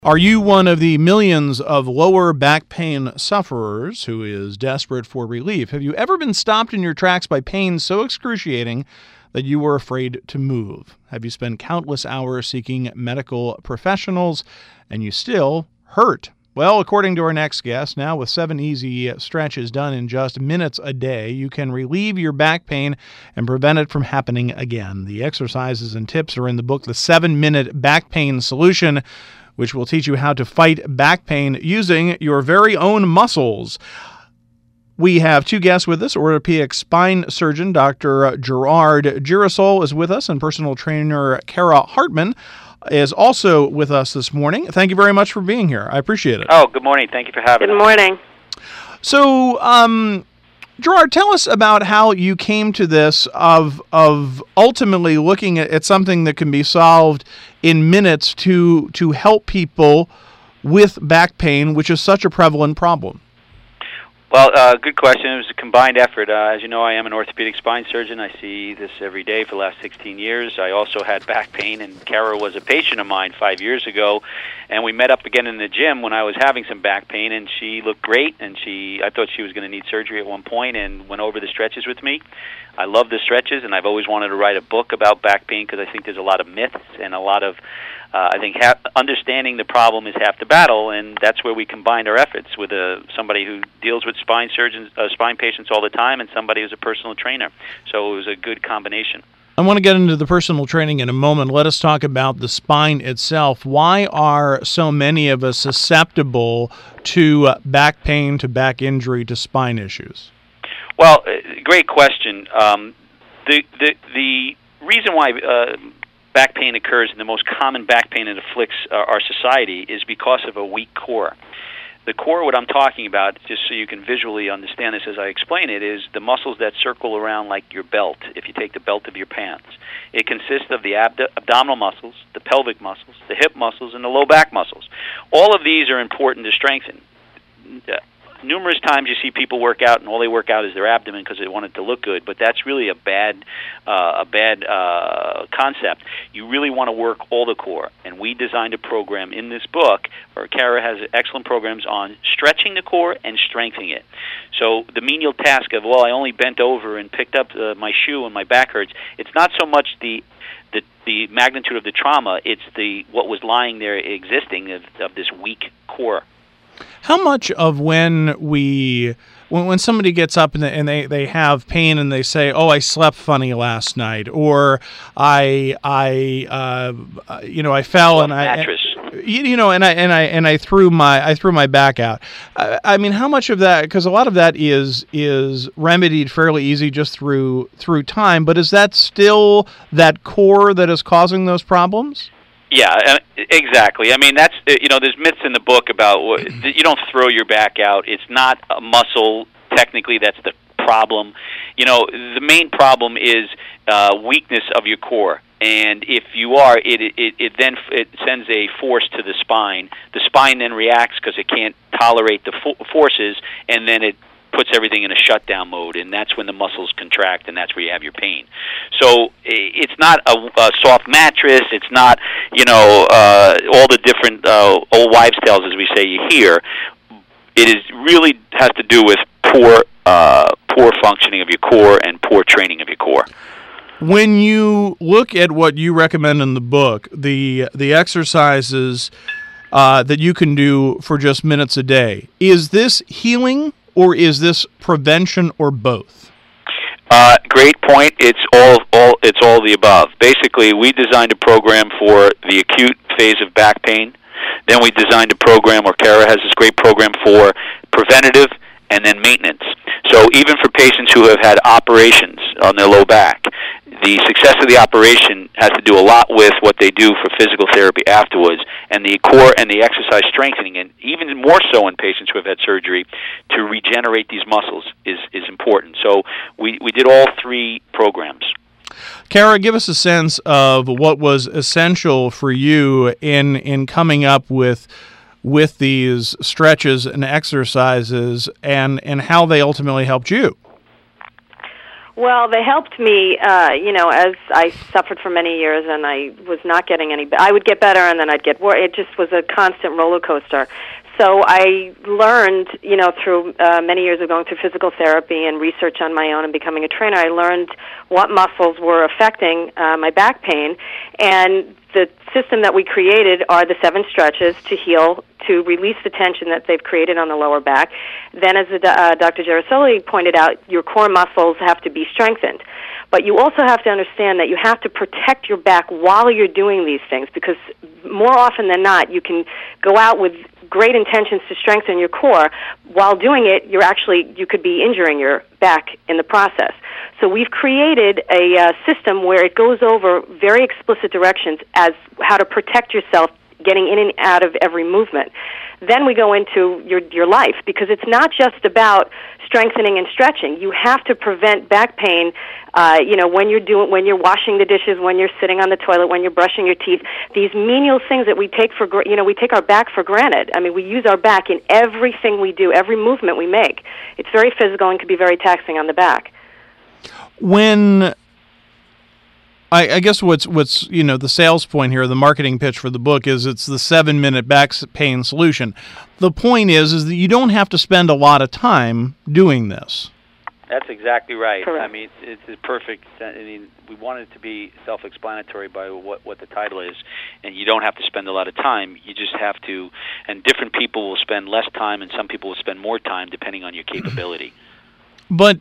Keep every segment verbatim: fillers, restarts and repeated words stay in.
Are you one of the millions of lower back pain sufferers who is desperate for relief? Have you ever been stopped in your tracks by pain so excruciating that you were afraid to move? Have you spent countless hours seeking medical professionals and you still hurt? Well, according to our next guest, now with seven easy stretches done in just minutes a day, you can relieve your back pain and prevent it from happening again. The exercises and tips are in the book, The Seven-Minute Back Pain Solution, which will teach you how to fight back pain using your very own muscles. We have two guests with us. Orthopedic spine surgeon Doctor Gerard Girasole is with us, and personal trainer Kara Hartman is also with us this morning. Thank you very much for being here. I appreciate it. Oh, good morning. Thank you for having Good us. morning. So, um, Gerard, tell us about how you came to this of of ultimately looking at, at something that can be solved in minutes to to help people with back pain, which is such a prevalent problem. Well, uh, good question. It was a combined effort. Uh, as you know, I am an orthopedic spine surgeon. I see this every day for the last sixteen years. I also had back pain, and Kara was a patient of mine five years ago, and we met up again in the gym when I was having some back pain, and she looked great, and she I thought she was going to need surgery at one point, and went over the stretches with me. I love the stretches, and I've always wanted to write a book about back pain because I think there's a lot of myths and a lot of Uh, I think half, understanding the problem is half the battle, and that's where we combined our efforts with a, somebody who deals with spine surgeons, uh, spine patients all the time, and somebody who's a personal trainer. So it was a good combination. I want to get into the personal training in a moment. Let us talk about the spine itself. Why are so many of us susceptible to uh, back pain, to back injury, to spine issues? Well, uh, great question. Um, the, the, the reason why Uh, back pain occurs, and the most common back pain that afflicts uh, our society is because of a weak core. The core, what I'm talking about, just so you can visually understand this as I explain it, is the muscles that circle around like your belt, if you take the belt of your pants. It consists of the abdo- abdominal muscles, the pelvic muscles, the hip muscles, and the low back muscles. All of these are important to strengthen. Uh, Numerous times you see people work out, and all they work out is their abdomen because they want it to look good. But that's really a bad, uh, a bad uh, concept. You really want to work all the core. And we designed a program in this book, or Kara has excellent programs on stretching the core and strengthening it. So the menial task of, well, I only bent over and picked up uh, my shoe and my back hurts. It's not so much the the, the magnitude of the trauma. It's the what was lying there existing of, of this weak core. How much of when we, when, when somebody gets up and, they, and they, they have pain and they say, oh, I slept funny last night, or I, I, uh, you know, I fell well, and mattress. I, you, you know, and I, and I, and I threw my, I threw my back out. I, I mean, how much of that, because a lot of that is, is remedied fairly easy just through, through time, but is that still that core that is causing those problems? Yeah, exactly. I mean, that's, you know, there's myths in the book about what, you don't throw your back out. It's not a muscle, technically, that's the problem. You know, the main problem is uh, weakness of your core. And if you are, it, it, it then it sends a force to the spine. The spine then reacts because it can't tolerate the fo- forces, and then it puts everything in a shutdown mode, and that's when the muscles contract, and that's where you have your pain. So it's not a, a soft mattress. It's not, you know, uh, all the different uh, old wives' tales, as we say, you hear. It is really has to do with poor, uh, poor functioning of your core and poor training of your core. When you look at what you recommend in the book, the the exercises uh, that you can do for just minutes a day, is this healing, or is this prevention, or both? Uh, great point. It's all, all, it's all the above. Basically, we designed a program for the acute phase of back pain. Then we designed a program, or Kara has this great program for preventative and then maintenance. So even for patients who have had operations on their low back, the success of the operation has to do a lot with what they do for physical therapy afterwards, and the core and the exercise strengthening, and even more so in patients who have had surgery, to regenerate these muscles is, is important. So we, we did all three programs. Kara, give us a sense of what was essential for you in in coming up with with these stretches and exercises, and, and how they ultimately helped you. Well, they helped me, uh, you know, as I suffered for many years and I was not getting any, I would get better and then I'd get worse. It just was a constant roller coaster. So I learned, you know, through uh, many years of going through physical therapy and research on my own and becoming a trainer, I learned what muscles were affecting uh, my back pain. And the system that we created are the seven stretches to heal, to release the tension that they've created on the lower back. Then, as the, uh, Doctor Gerasoli pointed out, your core muscles have to be strengthened. But you also have to understand that you have to protect your back while you're doing these things, because more often than not, you can go out with great intentions to strengthen your core. While doing it, you're actually, you could be injuring your back in the process. So we've created a uh, system where it goes over very explicit directions as how to protect yourself getting in and out of every movement. Then we go into your your life, because it's not just about strengthening and stretching. You have to prevent back pain. Uh, you know, when you're doing, when you're washing the dishes, when you're sitting on the toilet, when you're brushing your teeth. These menial things that we take for, gr- you know, we take our back for granted. I mean, we use our back in everything we do, every movement we make. It's very physical and can be very taxing on the back. When I, I guess what's what's you know the sales point here, the marketing pitch for the book is it's the seven minute back pain solution. The point is is that you don't have to spend a lot of time doing this. That's exactly right. Correct. I mean, it's a perfect. I mean, we want it to be self-explanatory by what what the title is, and you don't have to spend a lot of time. You just have to, and different people will spend less time, and some people will spend more time depending on your capability. But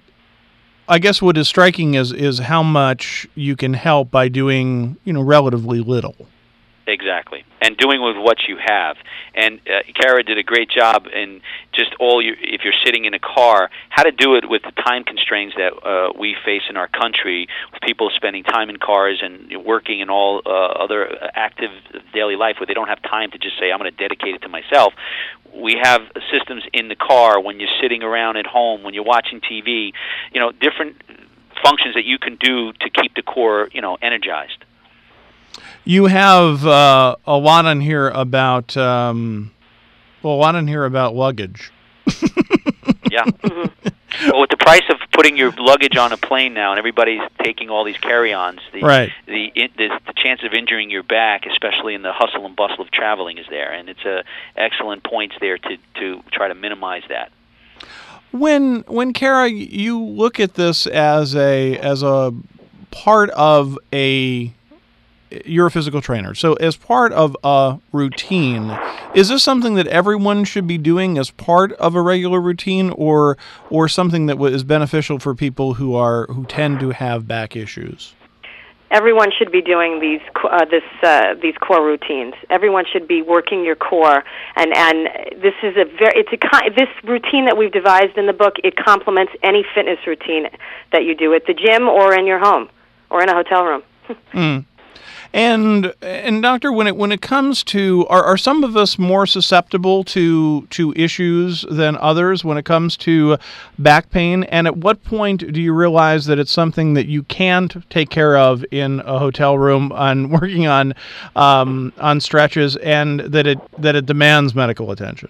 I guess what is striking is is how much you can help by doing, you know, relatively little. Exactly, and doing with what you have. And uh, Kara did a great job in just all your, if you're sitting in a car, how to do it with the time constraints that uh, we face in our country, with people spending time in cars and working in all uh, other active daily life where they don't have time to just say, I'm going to dedicate it to myself. We have systems in the car, when you're sitting around at home, when you're watching T V, you know, different functions that you can do to keep the core, you know, energized. You have uh, a lot on here about um, well, a lot on here about luggage. Yeah. Well, with the price of putting your luggage on a plane now, and everybody's taking all these carry-ons, the right. the, the the chance of injuring your back, especially in the hustle and bustle of traveling, is there, and it's a excellent points there to to try to minimize that. When when Kara, you look at this as a as a part of a You're a physical trainer. So as part of a routine, is this something that everyone should be doing as part of a regular routine, or or something that is beneficial for people who are who tend to have back issues? Everyone should be doing these uh, this uh, these core routines. Everyone should be working your core, and and this is a very it's a this routine that we've devised in the book. It complements any fitness routine that you do at the gym or in your home or in a hotel room. mm. And and doctor, when it when it comes to are, are some of us more susceptible to to issues than others when it comes to back pain? And at what point do you realize that it's something that you can't take care of in a hotel room on working on um, on stretches, and that it that it demands medical attention?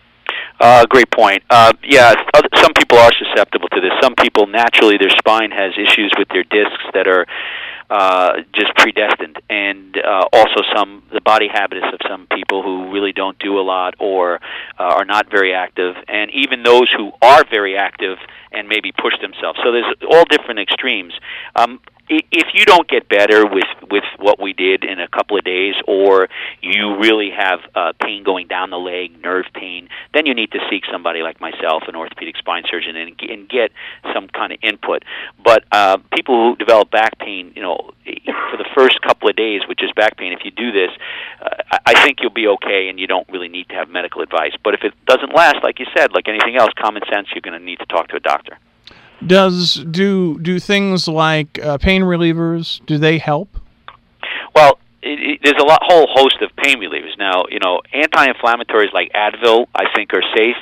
Uh, great point. Uh, yeah, some people are susceptible to this. Some people naturally their spine has issues with their discs that are uh, just predestined, and uh, also some the body habits of some people who really don't do a lot or uh, are not very active, and even those who are very active and maybe push themselves. So there's all different extremes. Um, If you don't get better with, with what we did in a couple of days, or you really have uh, pain going down the leg, nerve pain, then you need to seek somebody like myself, an orthopedic spine surgeon, and, and get some kind of input. But uh, people who develop back pain, you know, for the first couple of days with just back pain, if you do this, uh, I think you'll be okay, and you don't really need to have medical advice. But if it doesn't last, like you said, like anything else, common sense, you're going to need to talk to a doctor. Does do do things like uh, pain relievers, do they help? Well, it, it, there's a lot, whole host of pain relievers. Now, you know, anti-inflammatories like Advil, I think, are safe.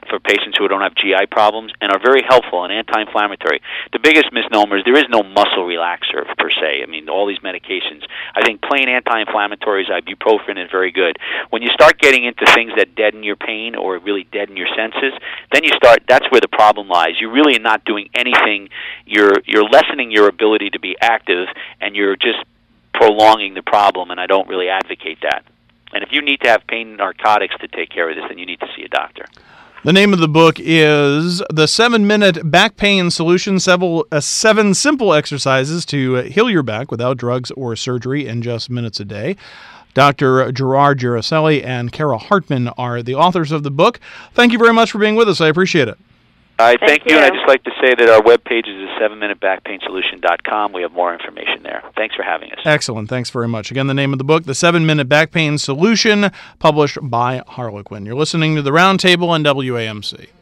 for patients who don't have G I problems and are very helpful and anti-inflammatory. The biggest misnomer is there is no muscle relaxer per se. I mean, all these medications. I think plain anti-inflammatories, ibuprofen is very good. When you start getting into things that deaden your pain or really deaden your senses, then you start, that's where the problem lies. You're really not doing anything. You're, you're lessening your ability to be active, and you're just prolonging the problem, and I don't really advocate that. And if you need to have pain narcotics to take care of this, then you need to see a doctor. The name of the book is The Seven-Minute Back Pain Solution, several, uh, Seven Simple Exercises to Heal Your Back Without Drugs or Surgery in Just Minutes a Day. Doctor Gerard Giraselli and Kara Hartman are the authors of the book. Thank you very much for being with us. I appreciate it. All right, thank, Thank you. you. And I'd just like to say that our webpage is seven minute back pain solution dot com. We have more information there. Thanks for having us. Excellent. Thanks very much. Again, the name of the book, The Seven-Minute Back Pain Solution, published by Harlequin. You're listening to The Roundtable on W A M C.